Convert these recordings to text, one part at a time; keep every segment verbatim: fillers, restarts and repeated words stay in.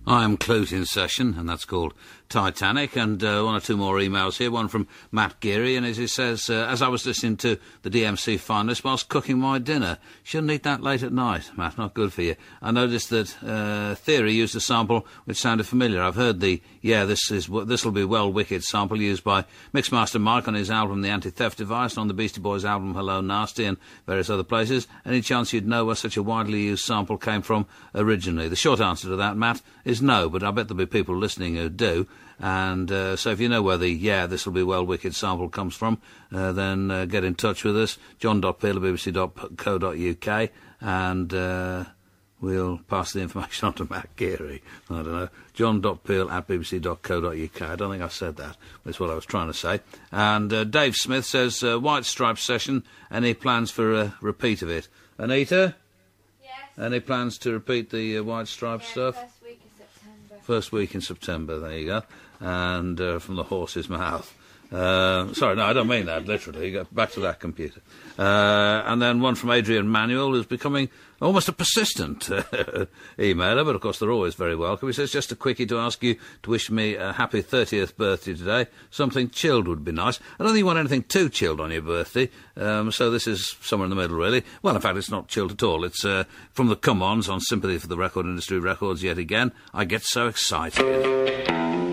I am Clute in session, and that's called Titanic, and uh, one or two more emails here, one from Matt Geary, and as he says, uh, as I was listening to the D M C finalists whilst cooking my dinner, shouldn't eat that late at night, Matt, not good for you. I noticed that uh, Theory used a sample which sounded familiar. I've heard the, yeah, this is this will be well wicked sample used by Mixmaster Mike on his album The Anti-Theft Device, and on the Beastie Boys album Hello Nasty, and various other places. Any chance you'd know where such a widely used sample came from originally? The short answer to that, Matt, is no, but I bet there'll be people listening who do. And uh, so if you know where the yeah, this will be well wicked sample comes from, uh, then uh, get in touch with us, john dot peel at b b c dot co dot u k, and uh, we'll pass the information on to Matt Geary. I don't know, john dot peel at b b c dot co dot u k. I don't think I said that, but it's what I was trying to say. And uh, Dave Smith says, uh, White Stripes session, any plans for a repeat of it? Anita? Yes. Any plans to repeat the uh, White Stripes Yeah, stuff? First week in September. First week in September, there you go. And uh, from the horse's mouth. Uh, sorry, no, I don't mean that, literally. Go back to that computer. Uh, and then one from Adrian Manuel, who's becoming almost a persistent uh, emailer, but of course they're always very welcome. He says, just a quickie to ask you to wish me a happy thirtieth birthday today. Something chilled would be nice. I don't think you want anything too chilled on your birthday, um, so this is somewhere in the middle, really. Well, in fact, it's not chilled at all. It's uh, from the Come-Ons on Sympathy for the Record Industry Records yet again. I get so excited.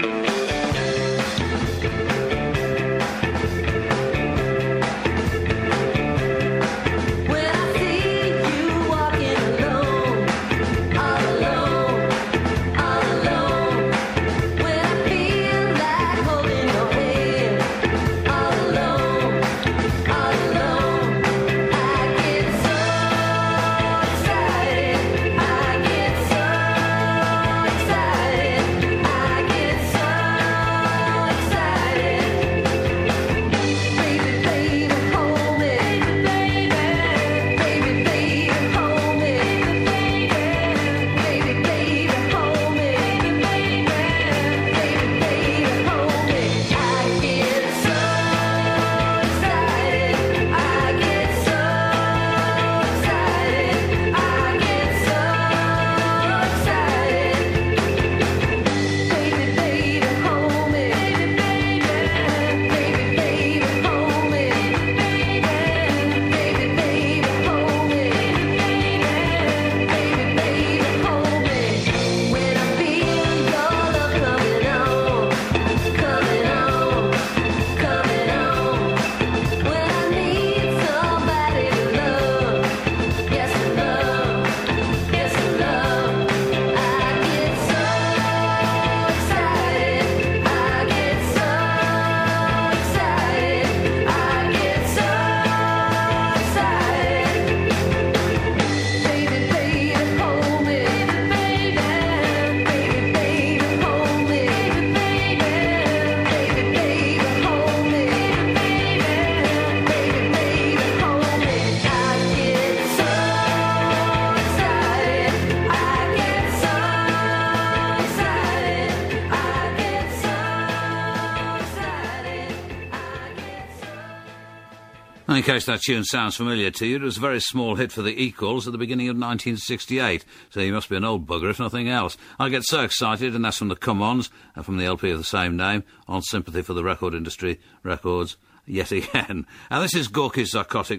In case that tune sounds familiar to you, it was a very small hit for the Equals at the beginning of nineteen sixty-eight, so you must be an old bugger if nothing else. I get so excited, and that's from the Come-Ons, and from the L P of the same name, on Sympathy for the Record Industry Records, yet again. And this is Gorky's Psychotic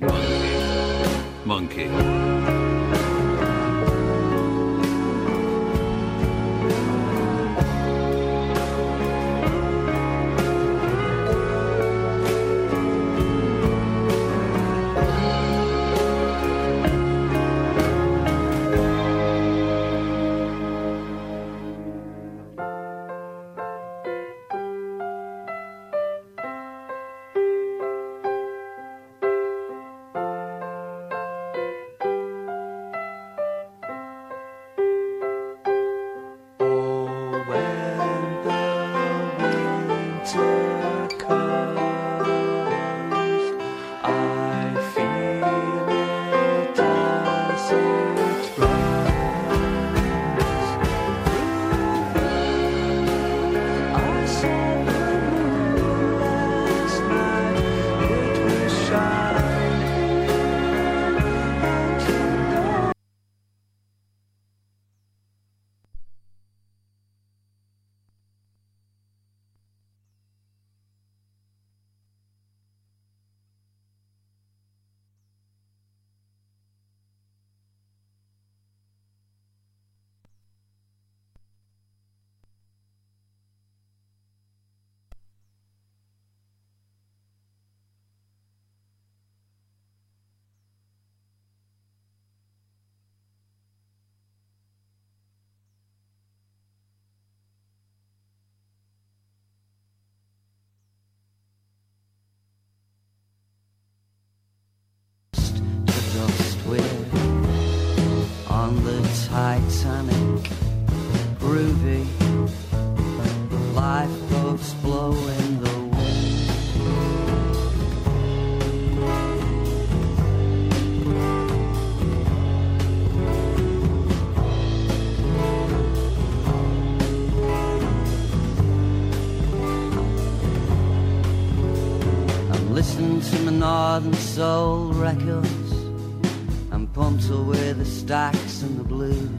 Monkey. Monkey. Titanic, groovy, lifeboats blowing the wind. I'm listening to my Northern Soul records. I'm pumped with the stacks and the blues.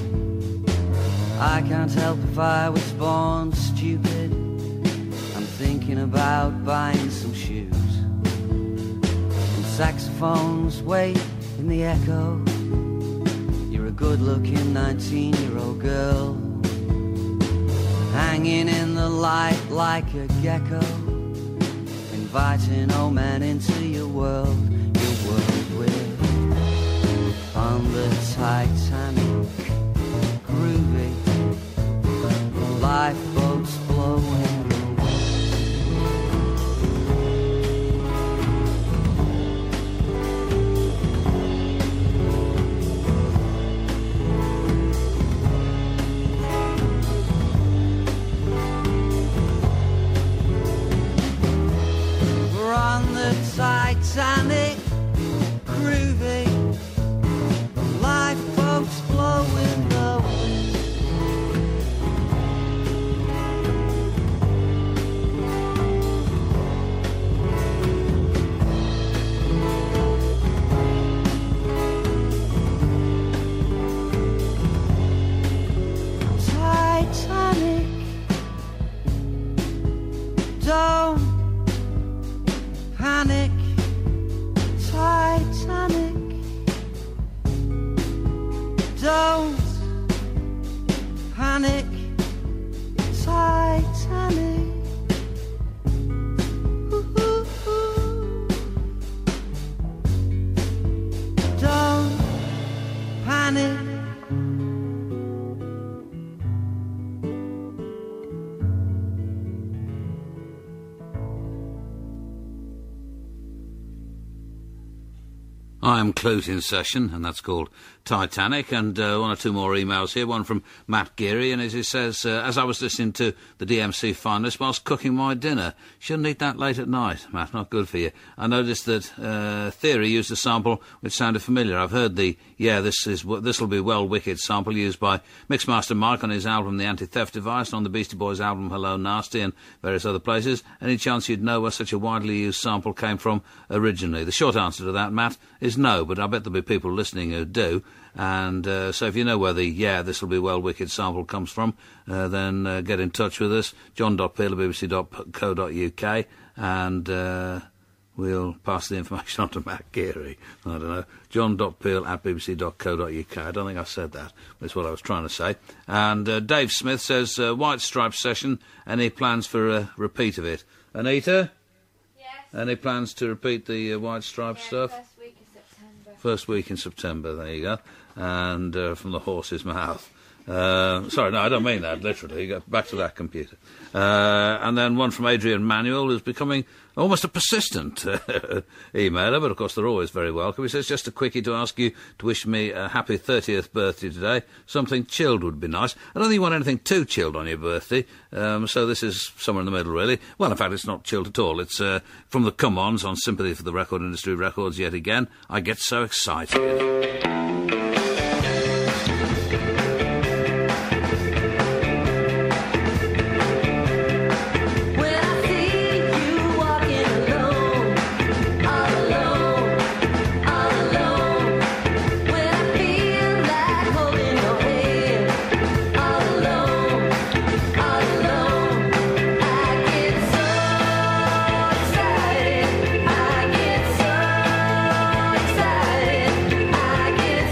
I can't help if I was born stupid. I'm thinking about buying some shoes. And saxophones wait in the echo. You're a good-looking nineteen-year-old girl, hanging in the light like a gecko, inviting old men into your world, your world with. On the Titanic, groovy, lifeboats blowing the We're on the Titanic, groovy, lifeboats blowing the wind. Titanic, don't panic. Titanic, don't panic. Titanic, ooh, don't panic. I'm Clute in session, and that's called Titanic, and uh, one or two more emails here. One from Matt Geary, and as he says, uh, as I was listening to the D M C finalists whilst cooking my dinner, shouldn't eat that late at night, Matt, not good for you. I noticed that uh, Theory used a sample which sounded familiar. I've heard the, yeah, this is this'll be well wicked sample used by Mixmaster Mike on his album The Anti-Theft Device, and on the Beastie Boys album Hello Nasty, and various other places. Any chance you'd know where such a widely used sample came from originally? The short answer to that, Matt, is no, but I bet there'll be people listening who do. And uh, so if you know where the yeah this'll be well wicked sample comes from, uh, then uh, get in touch with us, john dot peel at b b c dot co dot u k, and uh, we'll pass the information on to Matt Geary. I don't know, john dot peel at b b c dot co dot u k. I don't think I said that, but it's what I was trying to say. And uh, Dave Smith says, uh, White Stripes session, any plans for a repeat of it? Anita? Yes. Any plans to repeat the uh, White Stripes Yeah, stuff? first week in September. First week in September, there you go. And uh, from the horse's mouth. Uh, sorry, no, I don't mean that, literally. Go back to that computer. Uh, and then one from Adrian Manuel, who's becoming almost a persistent uh, emailer, but of course they're always very welcome. He says, just a quickie to ask you to wish me a happy thirtieth birthday today. Something chilled would be nice. I don't think you want anything too chilled on your birthday, um, so this is somewhere in the middle, really. Well, in fact, it's not chilled at all. It's uh, from the Come-Ons on Sympathy for the Record Industry Records yet again. I get so excited. I get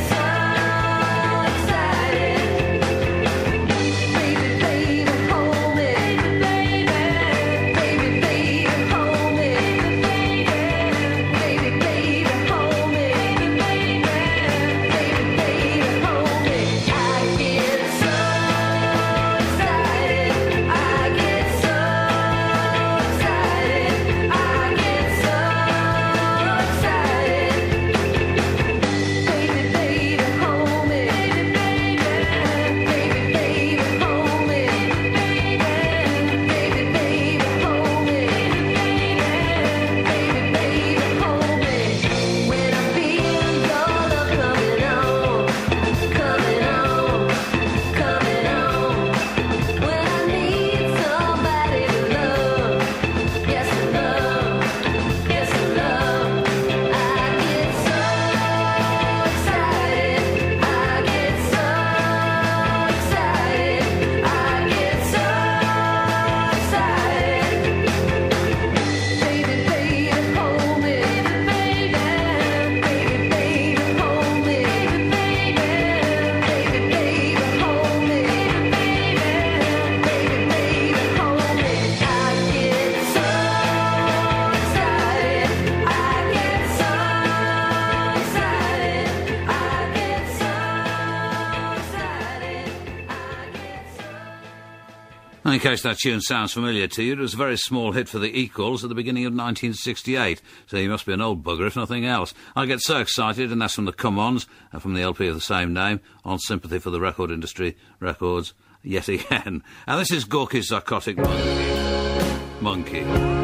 In case that tune sounds familiar to you, it was a very small hit for the Equals at the beginning of nineteen sixty-eight, so you must be an old bugger if nothing else. I get so excited, and that's from the Come-Ons, and from the L P of the same name, on Sympathy for the Record Industry Records, yet again. And this is Gorky's Psychotic Monkey. Monkey.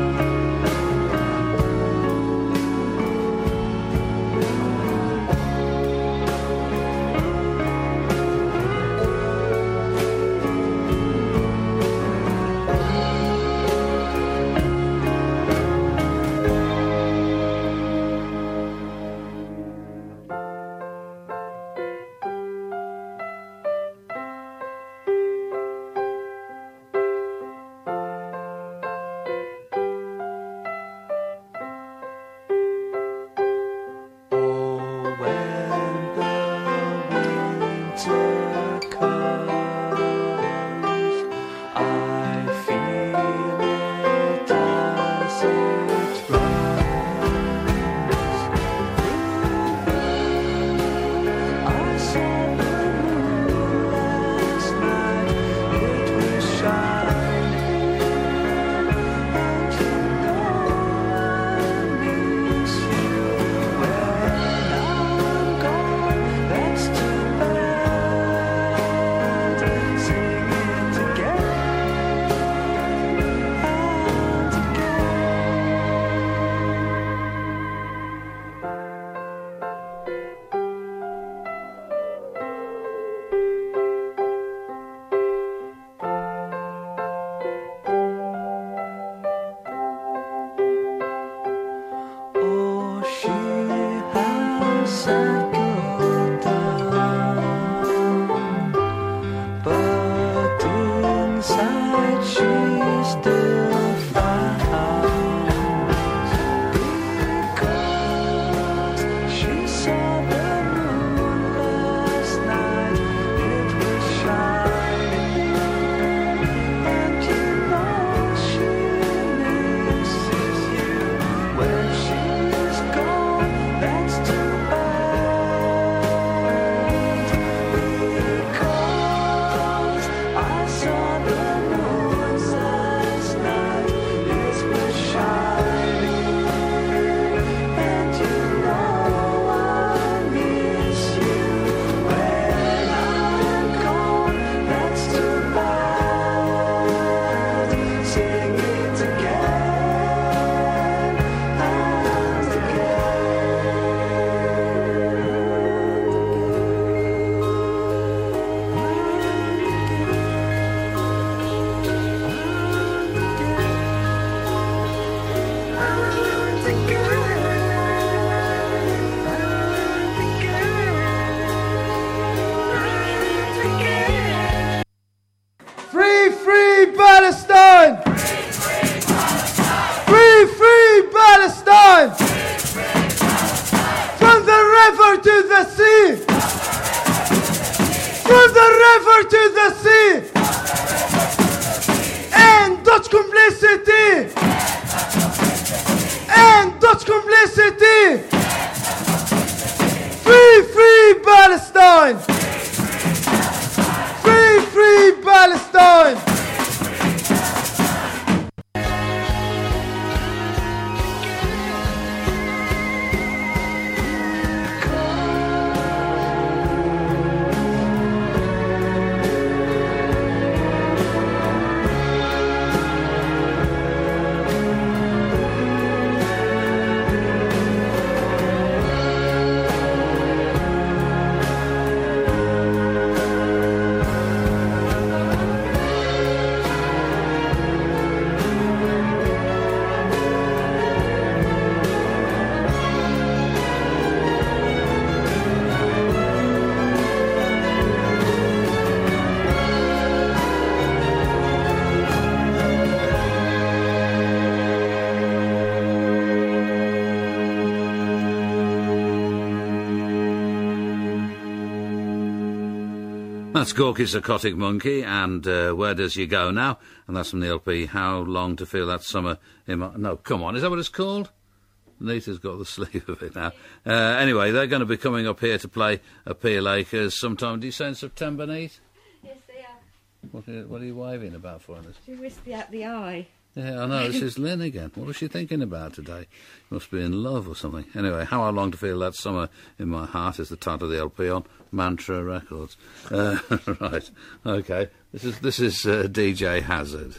That's Gorky's Psychotic Monkey, and uh, Where Does You Go Now? And that's from the L P, How Long to Feel That Summer in My... No, come on, is that what it's called? Nita's got the sleeve of it now. Uh, anyway, they're going to be coming up here to play at Peel Acres sometime, do you say in September, Nita? Yes, they are. What are, you, what are you waving about for us? She wispy out the eye. Yeah, I know, this is Lynn again. What was she thinking about today? Must be in love or something. Anyway, How I Long to Feel That Summer in My Heart is the title of the L P on Mantra Records. Uh, right, OK. This is, this is uh, D J Hazard.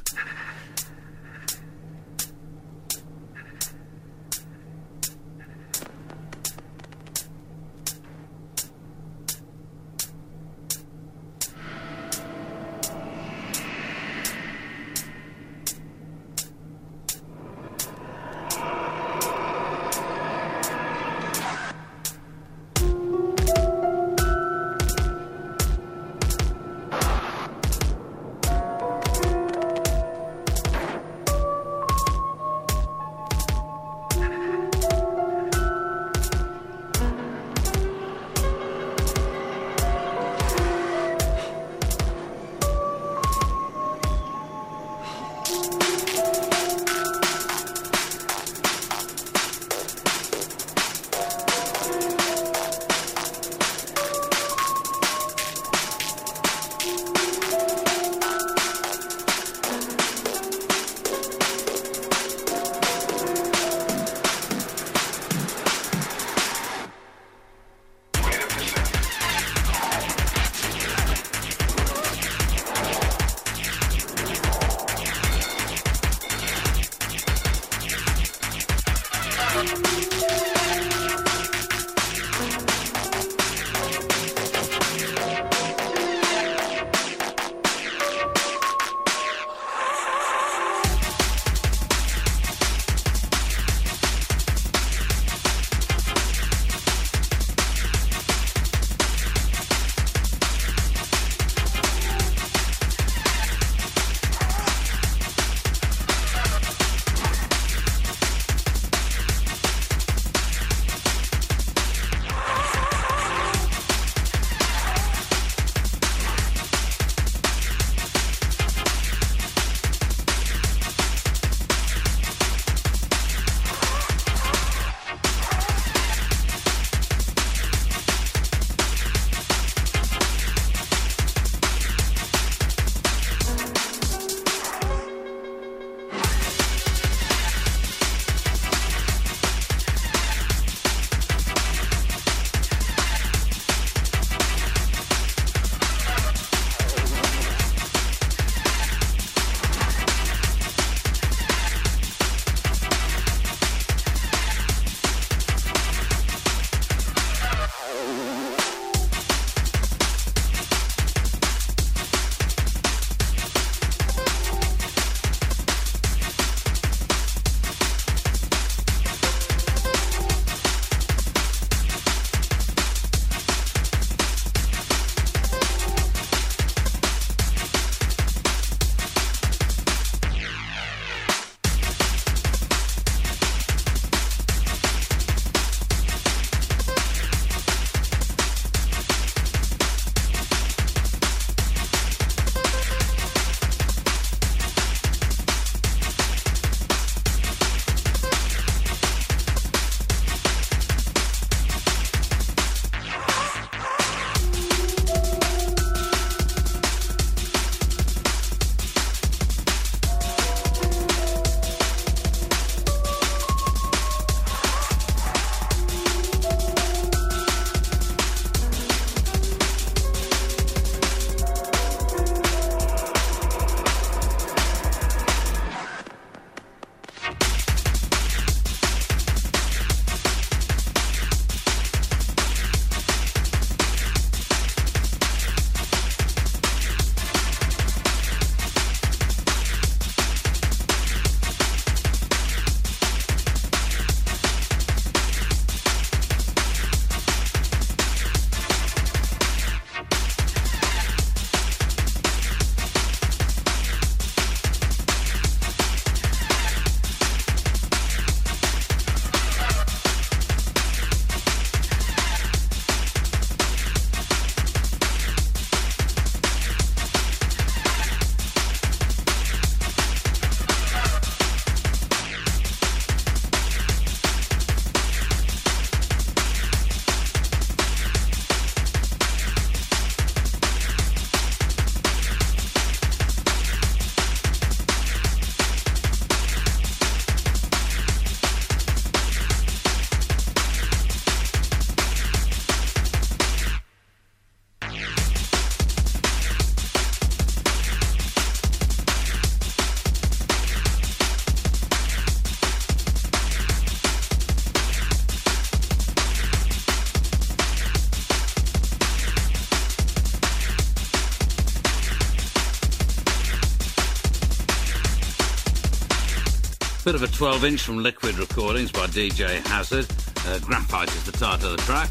Bit of a twelve-inch from Liquid Recordings by D J Hazard. Uh, Graphite is the title of the track.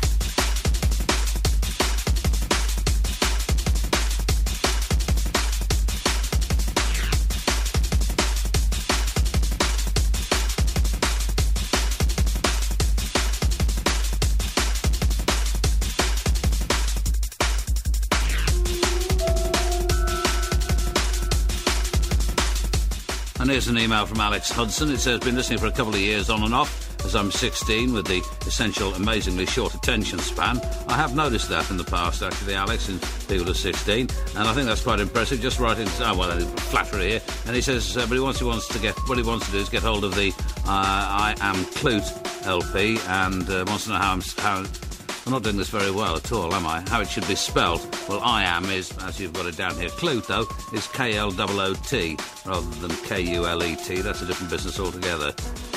And here's an email from Alex Hudson. It says, been listening for a couple of years on and off, as I'm sixteen with the essential amazingly short attention span. I have noticed that in the past, actually, Alex, in people are sixteen, and I think that's quite impressive. Just writing, oh, well, flattery here. And he says, uh, but he wants, he wants to get, what he wants to do is get hold of the uh, I Am Clute L P, and uh, wants to know how I'm, how, I'm not doing this very well at all, am I? How it should be spelt. Well, I am is, as you've got it down here, Clute, though, is K L O O T, rather than K U L E T. That's a different business altogether.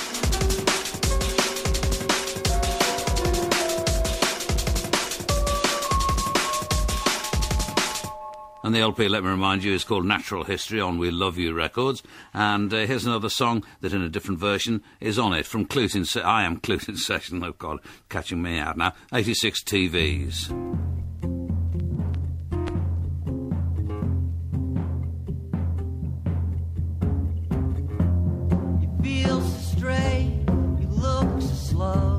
And the L P, let me remind you, is called Natural History on We Love You Records. And uh, here's another song that, in a different version, is on it. From Clute in Se- I Am Clute in Session. Oh, God, catching me out now. eighty-six T Vs. You feel so stray, you look so slow.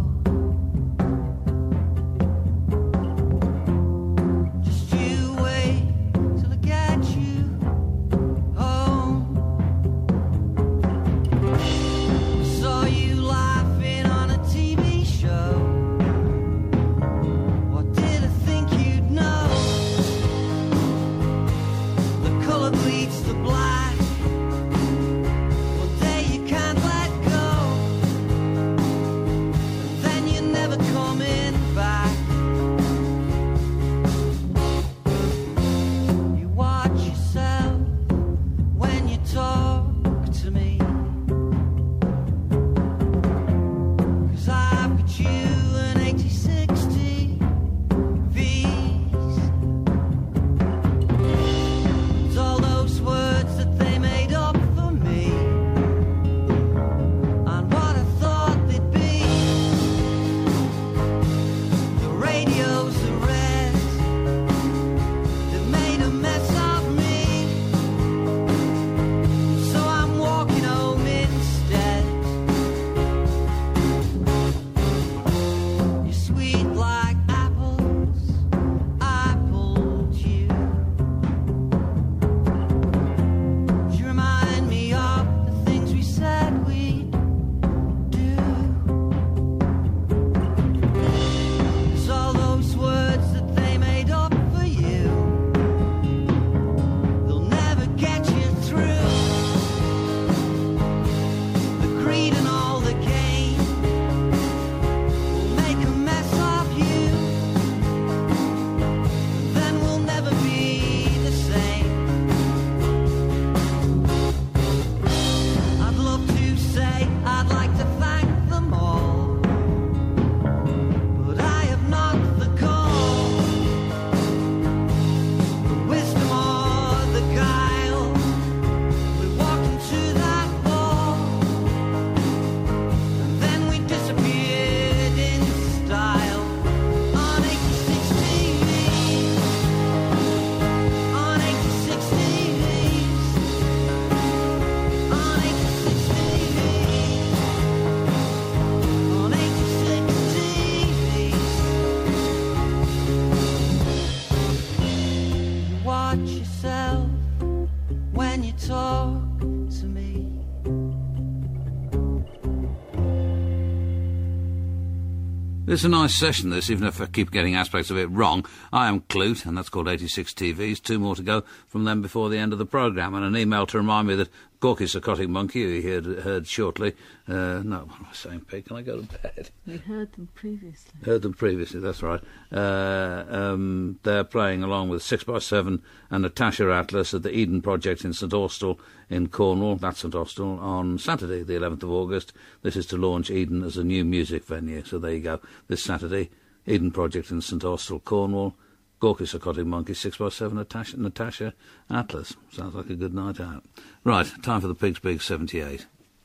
It's a nice session, this, even if I keep getting aspects of it wrong. I Am Clute, and that's called eighty-six T Vs. Two more to go from them before the end of the programme. And an email to remind me that Gorky Psychotic Monkey, who you heard, heard shortly... Uh, no, what am I saying, Pete? Can I go to bed? We heard them previously. Heard them previously, that's right. Uh, um, they're playing along with six by seven and Natasha Atlas at the Eden Project in St Austell in Cornwall. That's St Austell, on Saturday, the eleventh of August. This is to launch Eden as a new music venue. So there you go. This Saturday, Eden Project in St Austell, Cornwall. Gorky Psychotic Monkey, six by seven, Natasha, Natasha Atlas. Sounds like a good night out. Right, time for the Pig's Big seventy-eight.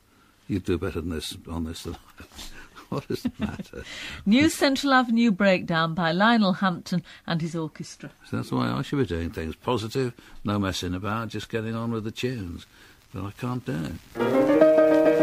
You do better than this on this than I. What is the matter? New Central Avenue Breakdown by Lionel Hampton and his orchestra. So that's the way I should be doing things. Positive, no messing about, just getting on with the tunes. But I can't do it.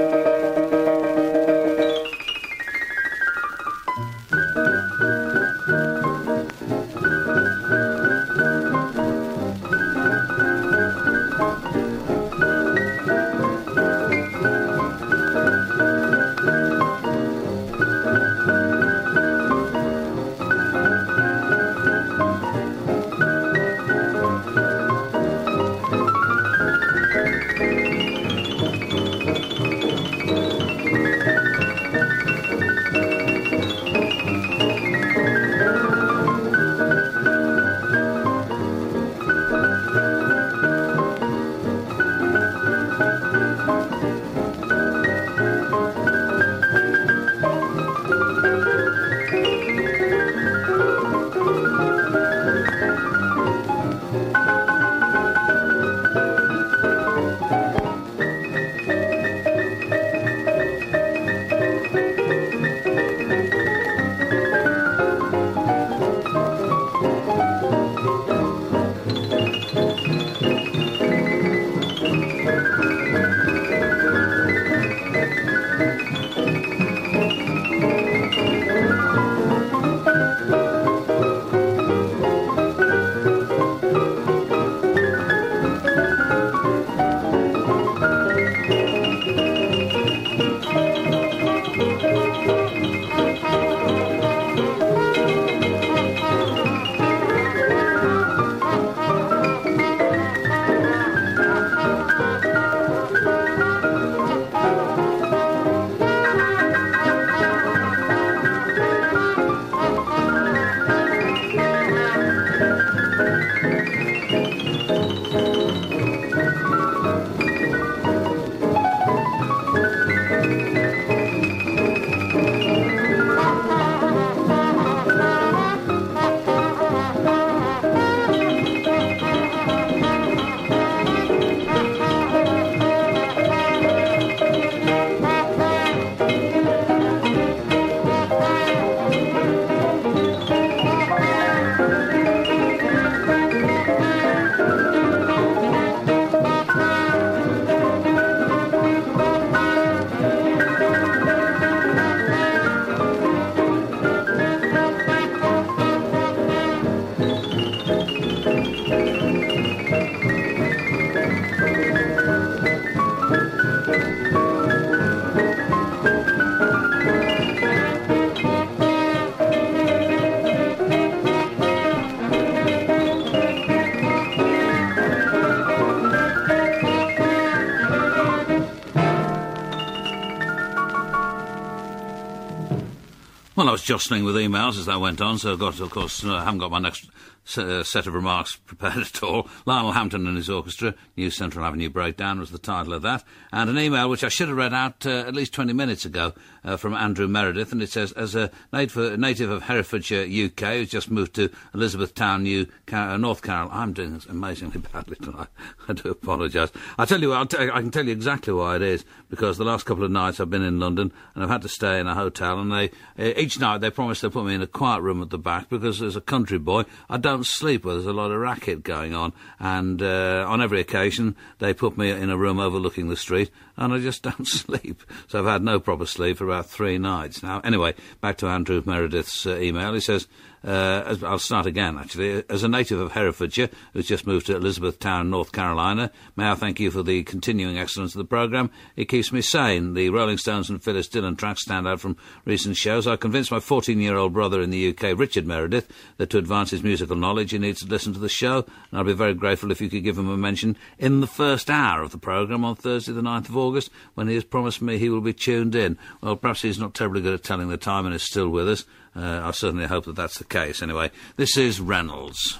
Well, I was jostling with emails as that went on, so I got, of course, uh, I haven't got my next uh, set of remarks prepared at all. Lionel Hampton and his orchestra, New Central Avenue Breakdown was the title of that. And an email which I should have read out uh, at least twenty minutes ago uh, from Andrew Meredith, and it says, as a native, native of Herefordshire, U K, who's just moved to Elizabethtown, New Car- North Carolina. I'm doing this amazingly badly tonight. I do apologise. I tell you what, I'll t- I can tell you exactly why it is, because the last couple of nights I've been in London and I've had to stay in a hotel, and they uh, each night they promise they'll put me in a quiet room at the back, because as a country boy I don't sleep where there's a lot of racket going on, and uh, on every occasion they put me in a room overlooking the street and I just don't sleep. So I've had no proper sleep for about three nights now. Anyway, back to Andrew Meredith's uh, email. He says, Uh, as, I'll start again, actually. As a native of Herefordshire, who's just moved to Elizabethtown, North Carolina, may I thank you for the continuing excellence of the programme. It keeps me sane. The Rolling Stones and Phyllis Dillon tracks stand out from recent shows. I convinced my fourteen-year-old brother in the U K, Richard Meredith, that to advance his musical knowledge he needs to listen to the show, and I'd be very grateful if you could give him a mention in the first hour of the programme on Thursday the ninth of August, when he has promised me he will be tuned in. Well, perhaps he's not terribly good at telling the time and is still with us. Uh, I certainly hope that that's the case. Anyway, this is Reynolds.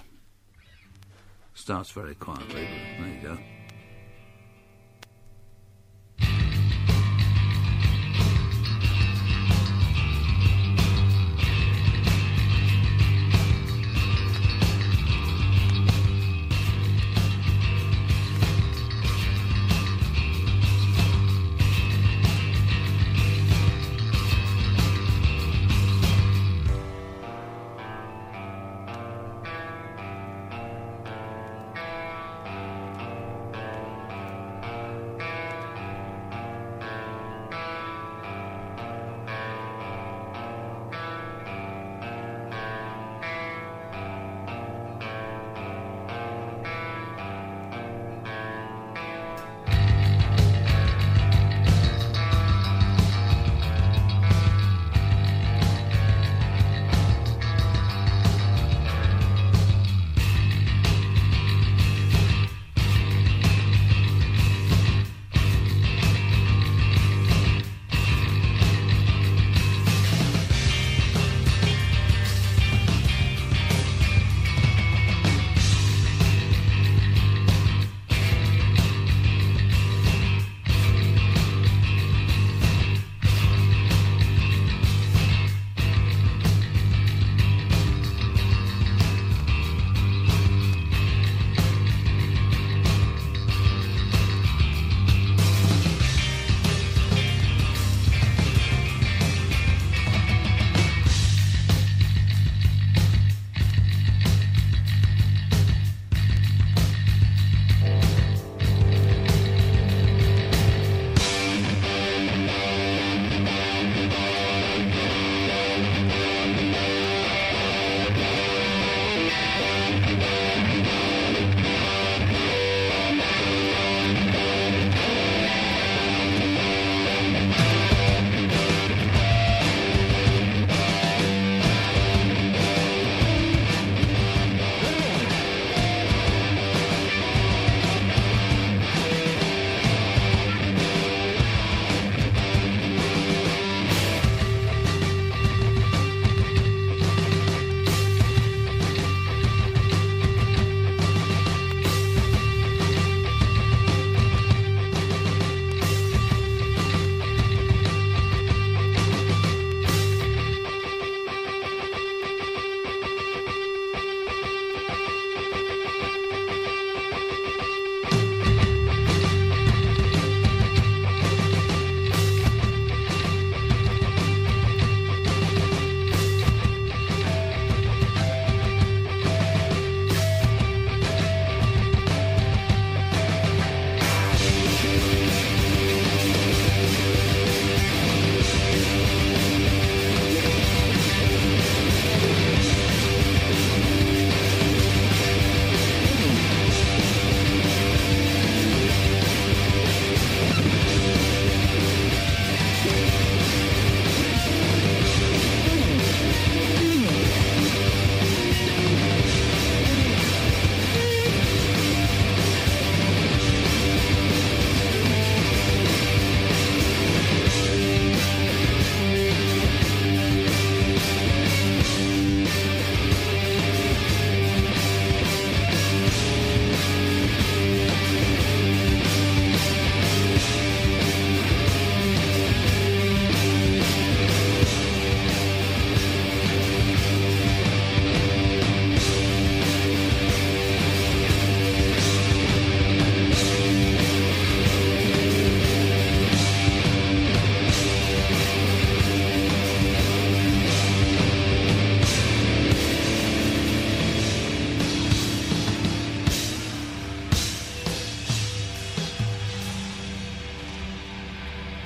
Starts very quietly, but there you go.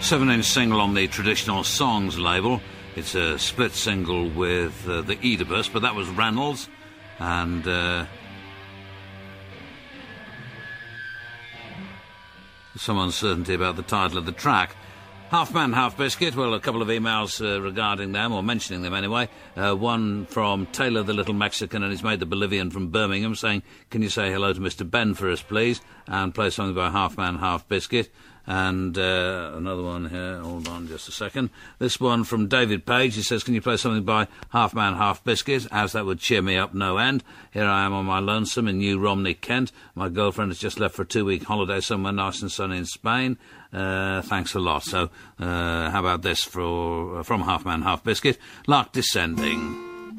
seven-inch single on the Traditional Songs label. It's a split single with uh, the Oedipus, but that was Reynolds, and uh, some uncertainty about the title of the track. Half Man, Half Biscuit. Well, a couple of emails uh, regarding them, or mentioning them anyway. Uh, one from Taylor the Little Mexican, and he's made the Bolivian from Birmingham, saying, can you say hello to Mister Ben for us, please, and play something by Half Man, Half Biscuit. And uh, another one here, hold on just a second. This one from David Page, he says, can you play something by Half Man, Half Biscuit, as that would cheer me up no end. Here I am on my lonesome in New Romney, Kent. My girlfriend has just left for a two-week holiday somewhere nice and sunny in Spain. Uh, thanks a lot. So, uh, how about this for, uh, from Half Man, Half Biscuit? Lark Descending.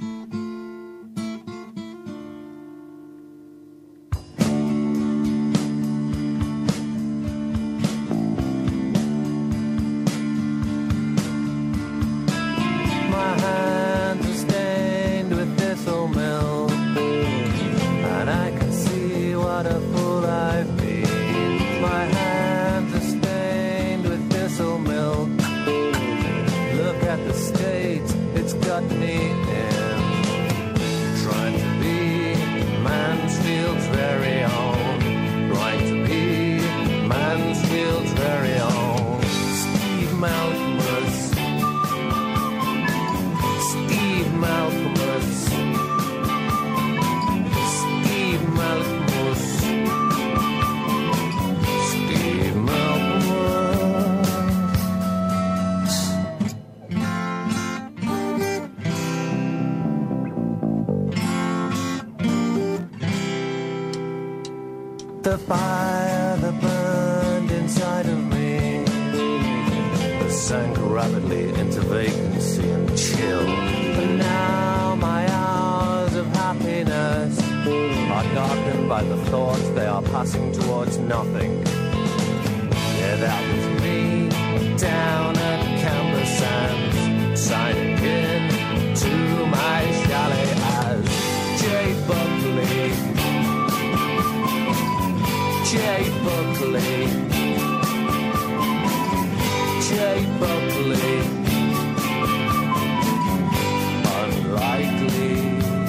The fire that burned inside of me sank rapidly into vacancy and chill. And now my hours of happiness are darkened by the thoughts they are passing towards nothing. Yeah, that was me down at Camber Sands, signing in to my chalet as Jay Buckley. Jay Buckley, Jay Buckley, unlikely.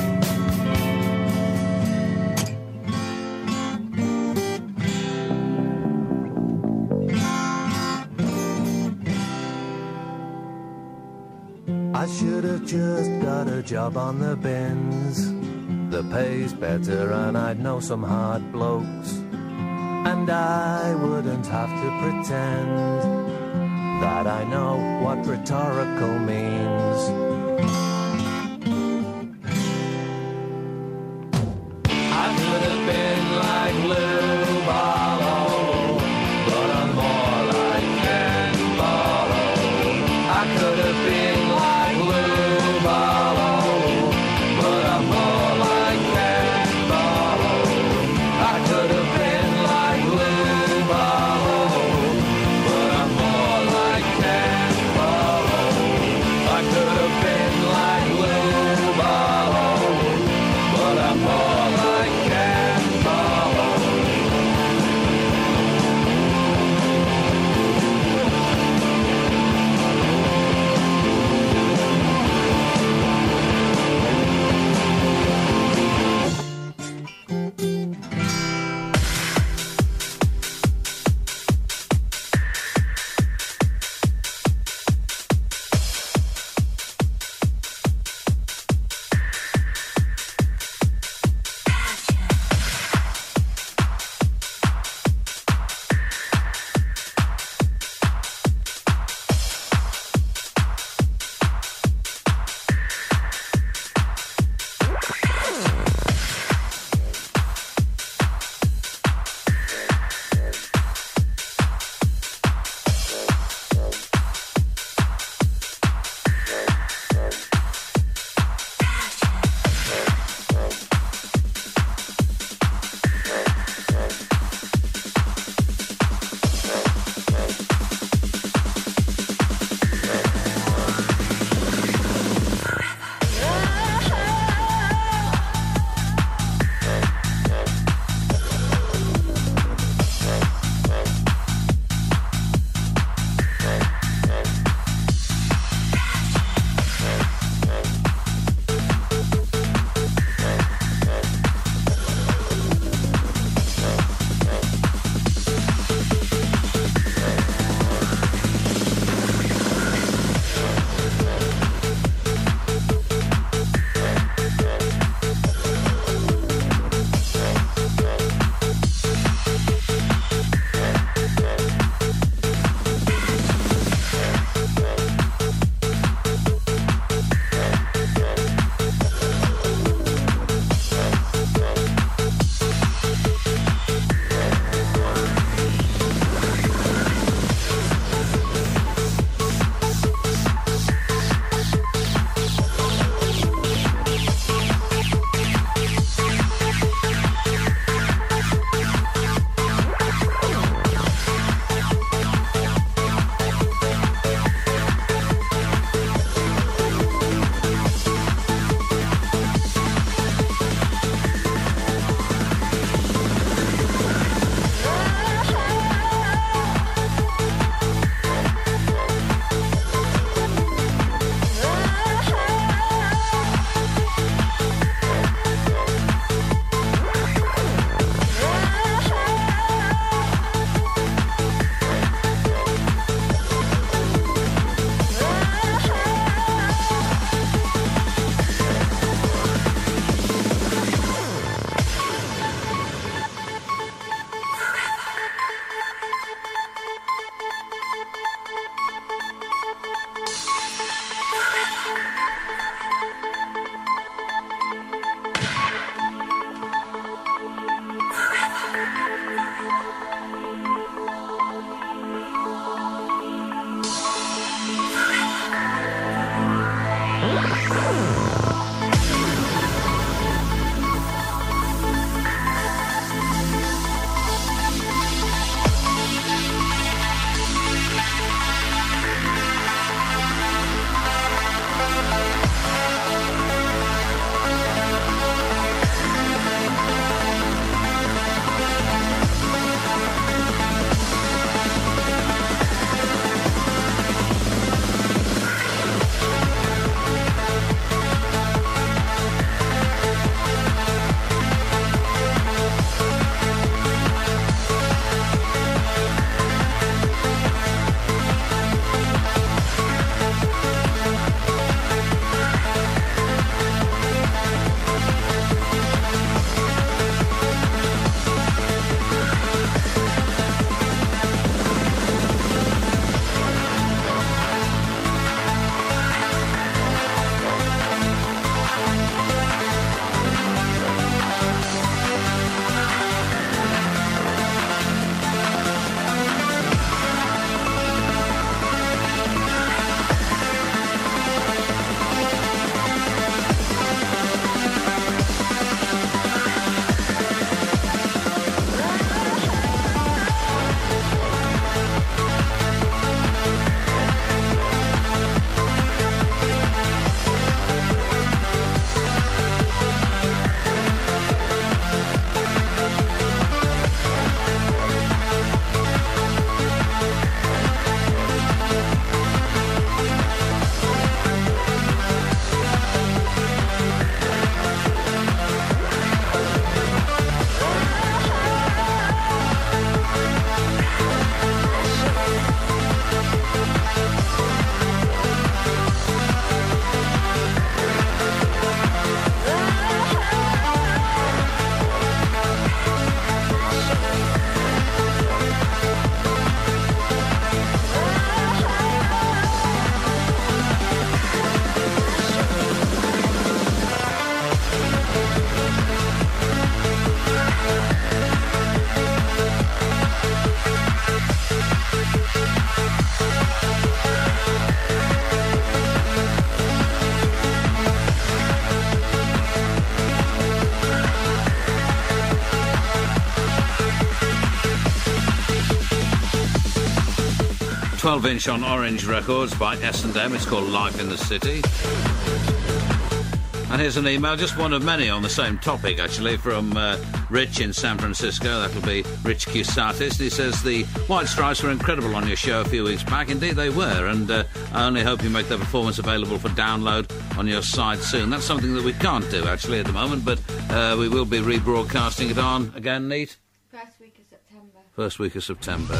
I should have just got a job on the bins. The pay's better and I'd know some hard blokes. And I wouldn't have to pretend that I know what rhetorical means. I could have been like Lou Barlow, but I'm more like Ken Barlow. I could have been like Lou Barlow, but I'm more like Ken Barlow. I could have been twelve inch on Orange Records by S and M. It's called Life in the City. And here's an email, just one of many on the same topic, actually, from uh, Rich in San Francisco. That'll be Rich Cusatis. He says, the White Stripes were incredible on your show a few weeks back. Indeed, they were. And uh, I only hope you make their performance available for download on your site soon. That's something that we can't do, actually, at the moment. But uh, we will be rebroadcasting it on, again, Neat? First week of September. First week of September.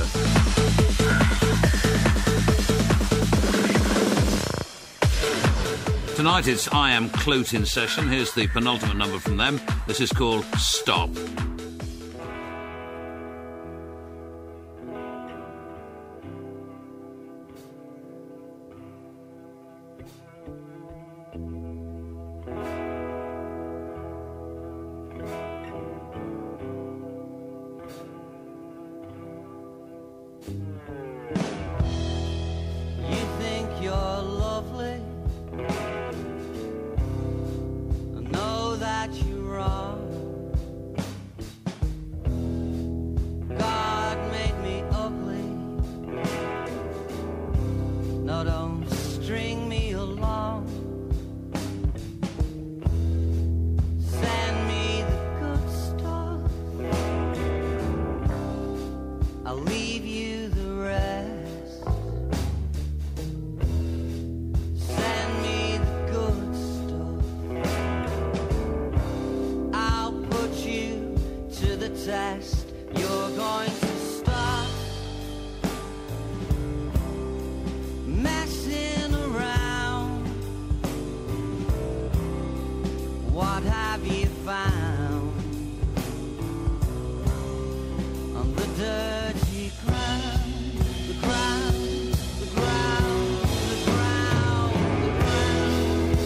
Tonight it's I Am Clute in session. Here's the penultimate number from them. This is called Stop. You think you're lovely, I know that you're wrong. God made me ugly, no, don't string me along. Send me the good stuff, I'll leave you the rest. Send me the good stuff, I'll put you to the test. You're going to stop messing around. What have you found on the dirty ground? The ground, the ground, the ground, the ground.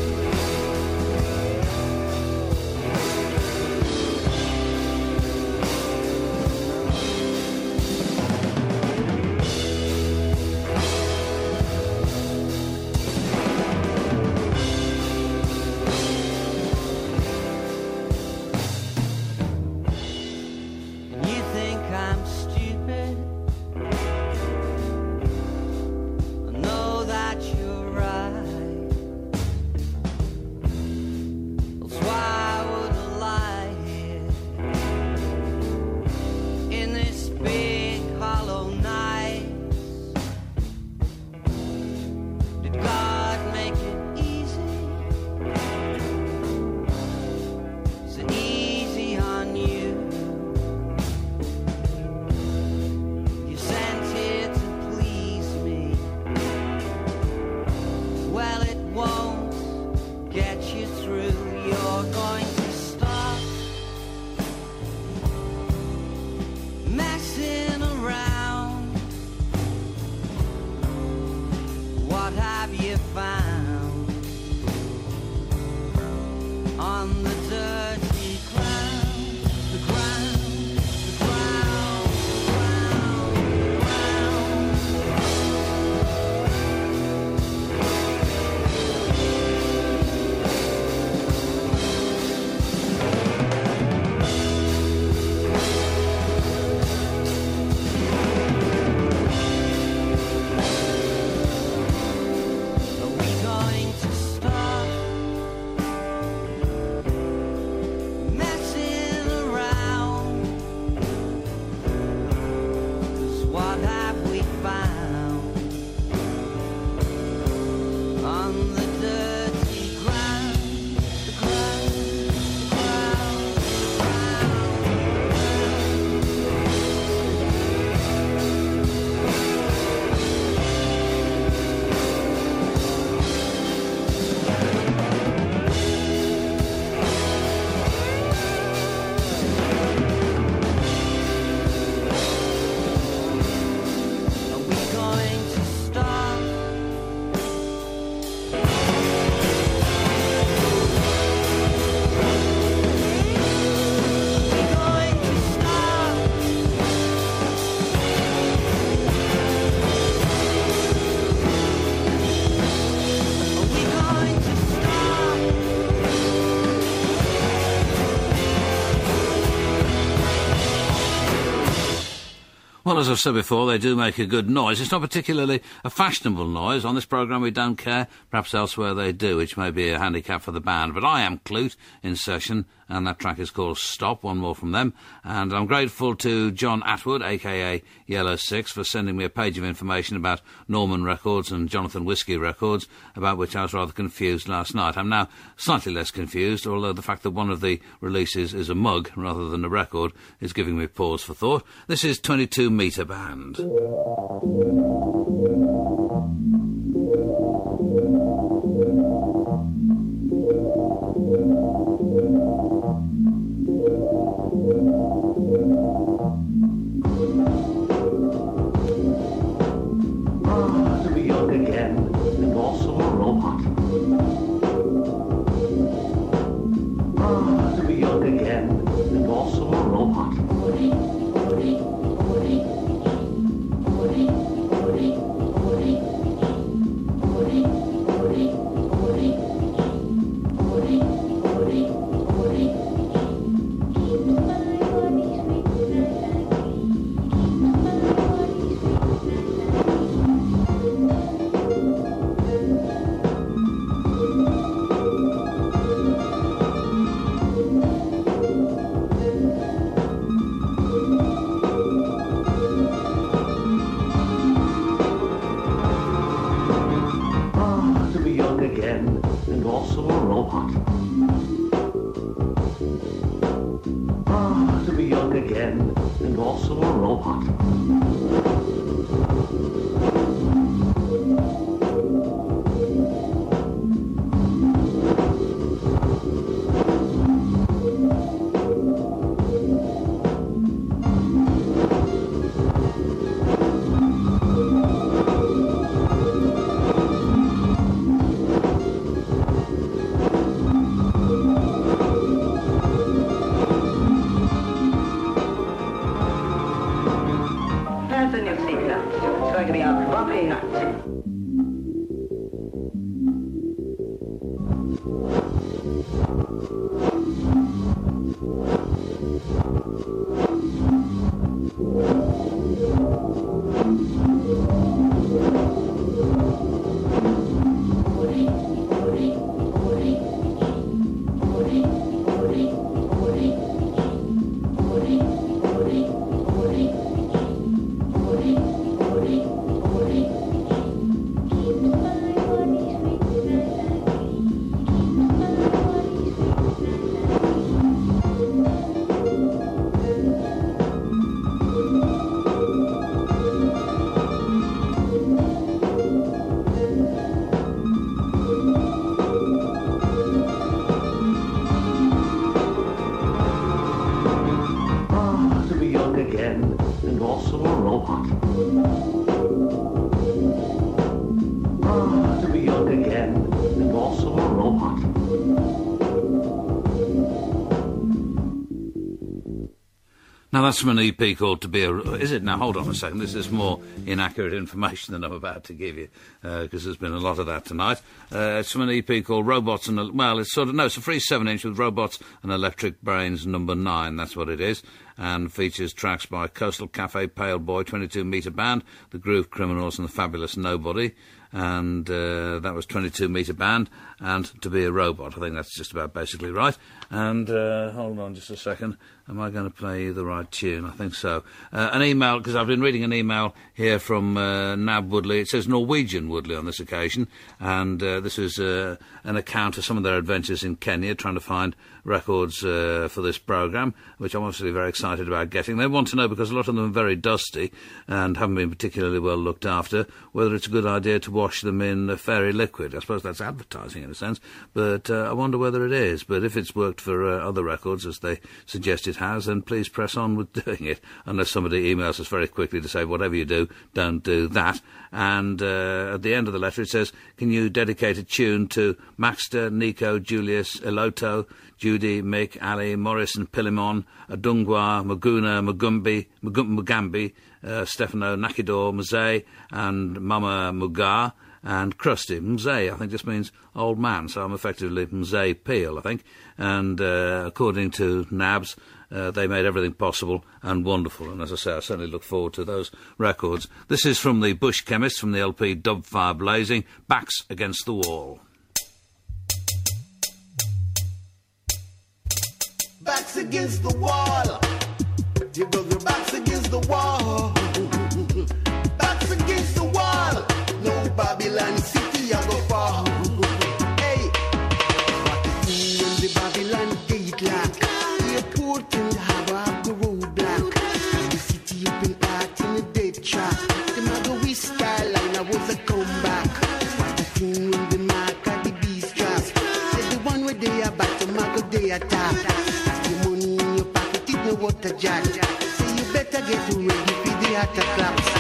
Well, as I've said before, they do make a good noise. It's not particularly a fashionable noise. On this programme we don't care. Perhaps elsewhere they do, which may be a handicap for the band. But I am Clute in session, and that track is called Stop, one more from them. And I'm grateful to John Atwood, a k a. Yellow Six, for sending me a page of information about Norman Records and Jonathan Whiskey Records, about which I was rather confused last night. I'm now slightly less confused, although the fact that one of the releases is a mug rather than a record is giving me pause for thought. This is twenty-two metre Band. Now, that's from an E P called To Be a... Is it? Now, hold on a second. This is more inaccurate information than I'm about to give you, because uh, there's been a lot of that tonight. Uh, it's from an E P called Robots and... Well, it's sort of... No, it's a free seven inch with Robots and Electric Brains number nine. That's what it is. And features tracks by Coastal Cafe, Pale Boy, twenty-two metre Band, The Groove Criminals and The Fabulous Nobody. And uh, that was twenty-two metre Band, and To Be a Robot. I think that's just about basically right. And uh, hold on just a second. Am I going to play the right tune? I think so. Uh, an email, because I've been reading an email here from uh, Nab Woodley. It says Norwegian Woodley on this occasion, and uh, this is uh, an account of some of their adventures in Kenya, trying to find records uh, for this programme, which I'm obviously very excited about getting. They want to know, because a lot of them are very dusty and haven't been particularly well looked after, whether it's a good idea to wash them in uh, fairy liquid. I suppose that's advertising in a sense, but uh, I wonder whether it is. But if it's worked for uh, other records, as they suggest it has, then please press on with doing it, unless somebody emails us very quickly to say, whatever you do, don't do that. And uh, at the end of the letter it says, can you dedicate a tune to Maxter, Nico, Julius, Eloto, Judy, Mick, Ali, Morris and Pilimon, Adungwa, Maguna, Magumbi, Mugambi, uh, Stefano, Nakidor, Mzee, and Mama Mugar, and Krusty. Mzee, I think this means old man, so I'm effectively Mzee Peel, I think. And uh, according to Nabs, uh, they made everything possible and wonderful. And as I say, I certainly look forward to those records. This is from the Bush Chemists, from the L P Dub Fire Blazing, Backs Against the Wall. Backs against the wall. You got your backs against the wall. Backs against the wall. No Babylon city I go fall. Hey, what the thing when the Babylon gate lock? Airport in the harbor of the road block. The city up in part in the dead trap. The mago we style line I was a comeback. What the thing when the mark of the beast drops? Say the one where they are back to mago they attack. Water jar. So you better get ready for the attack claps.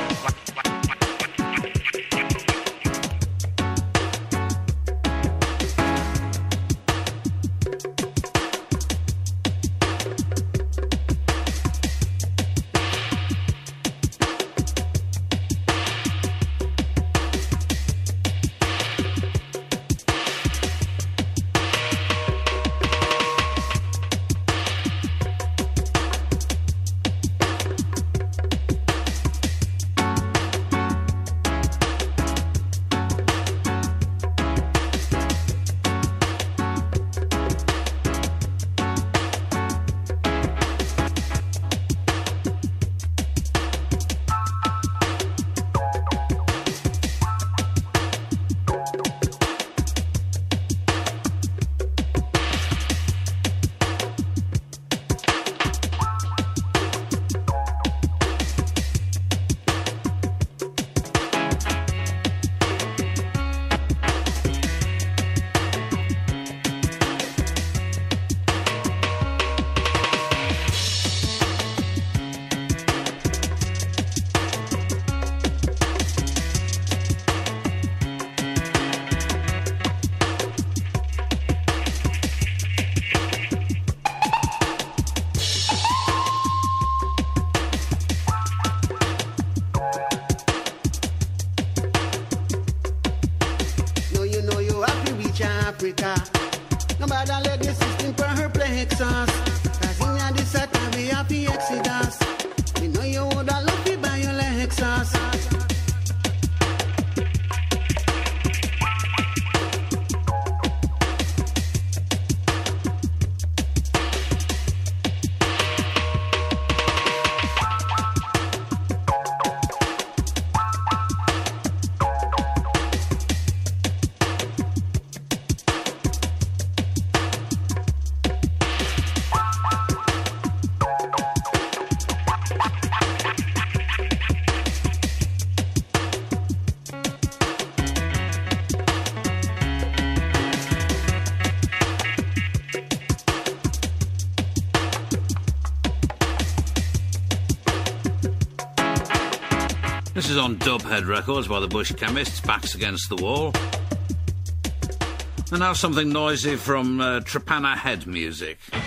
Africa. Nobody let the system perplex us. Cause in this time we have the exodus. We know you would have loved it by your Lexus. This is on Dubhead Records by the Bush Chemists, Backs Against the Wall. And now something noisy from uh, Trepanna Head Music.